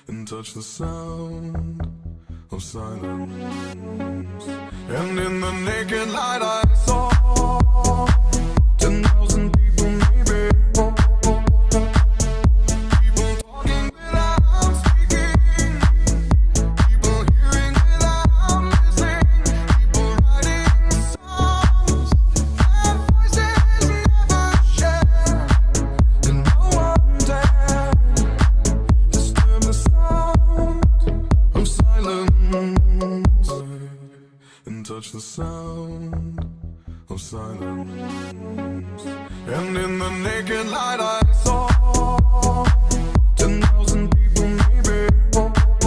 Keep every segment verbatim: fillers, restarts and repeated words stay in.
and touch the sound of silence. And in the naked light I saw ten thousand people, maybe more. People talking without speaking, people hearing without listening, people writing songs that voices never share. And no one dared disturb the sound of silence, and touch the sound of silence. And in the naked light I saw ten thousand people, maybe more.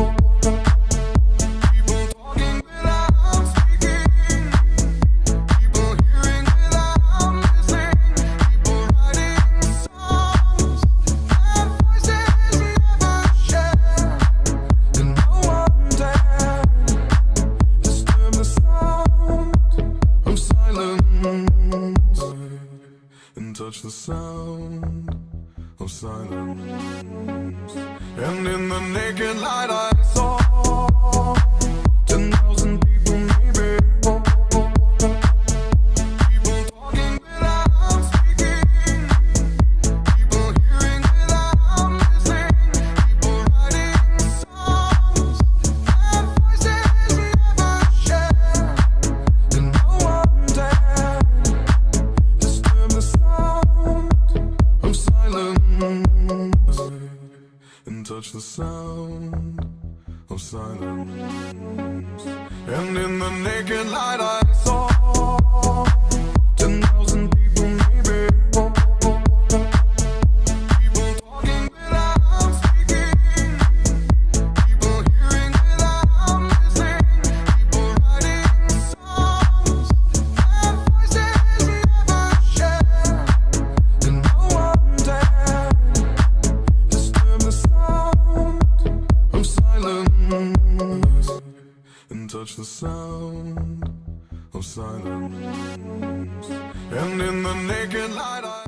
People talking without speaking, people hearing without listening, people writing songs that voices never share. And no one dared disturb the sound of silence, and touch the sound of silence. And in the naked light I saw ten thousand people, maybe more. People talking without speaking, people hearing without listening, people writing songs that voices never share. And no one dared disturb the sound of silence, and touch the sound of silence. And in the naked light I saw ten thousand people, maybe more. People talking without speaking, people hearing without listening, people writing songs that voices never share. And no one dared disturb the sound of silence, and touch the sound of silence. And in the naked light I